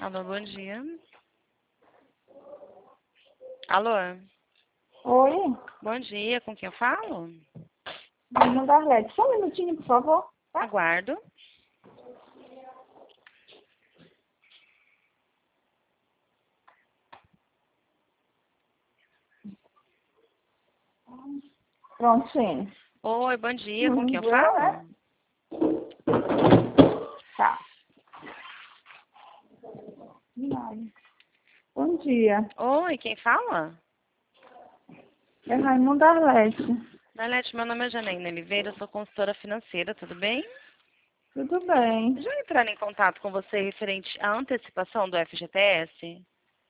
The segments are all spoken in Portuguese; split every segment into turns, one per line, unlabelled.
Alô, bom dia. Alô,
Oi,
bom dia, com quem eu falo?
Raimunda Arlete. Só um minutinho, por favor. Tá?
Aguardo.
Pronto, sim.
Oi, bom dia, com quem eu
Viu,
falo?
né? Tá. Vai. Bom dia.
Oi, quem fala?
É Raimunda Arlete.
Nalete, meu nome é Janaína Oliveira, eu sou consultora financeira, tudo bem?
Tudo bem.
Já entraram em contato com você referente à antecipação do FGTS?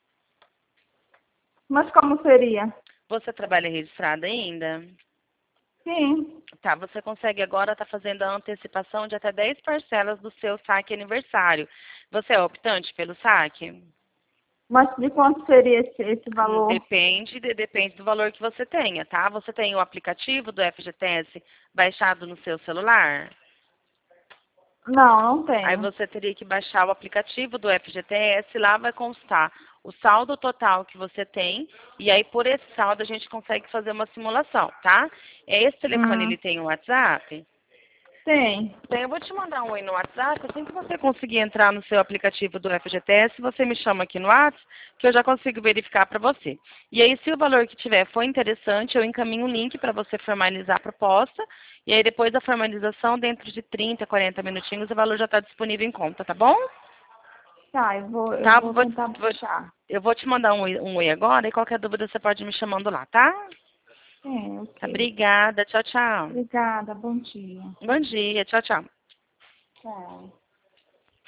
Mas como seria?
Você trabalha registrada ainda?
Sim.
Tá, você consegue agora estar fazendo a antecipação de até 10 parcelas do seu saque aniversário. Você é optante pelo saque?
Mas de quanto seria esse valor?
Depende do valor que você tenha, tá? Você tem o aplicativo do FGTS baixado no seu celular?
Não, não
Aí
tenho.
você teria que baixar o aplicativo do FGTS, lá vai constar o saldo total que você tem, e aí por esse saldo a gente consegue fazer uma simulação, tá? Esse telefone, ele tem um WhatsApp?
Tem.
Então, eu vou te mandar um oi no WhatsApp. Assim que você conseguir entrar no seu aplicativo do FGTS, você me chama aqui no WhatsApp, que eu já consigo verificar para você. E aí, se o valor que tiver for interessante, eu encaminho um link para você formalizar a proposta. E aí, depois da formalização, dentro de 30, 40 minutinhos, o valor já está disponível em conta, tá bom?
Tá, eu
Tá,
vou tentar baixar.
eu vou te mandar um oi agora e qualquer dúvida você pode me chamando lá, tá?
Sim,
Tá,
ok.
obrigada. Tchau, tchau.
Obrigada, bom dia.
Bom dia. Tchau, tchau.
Tchau.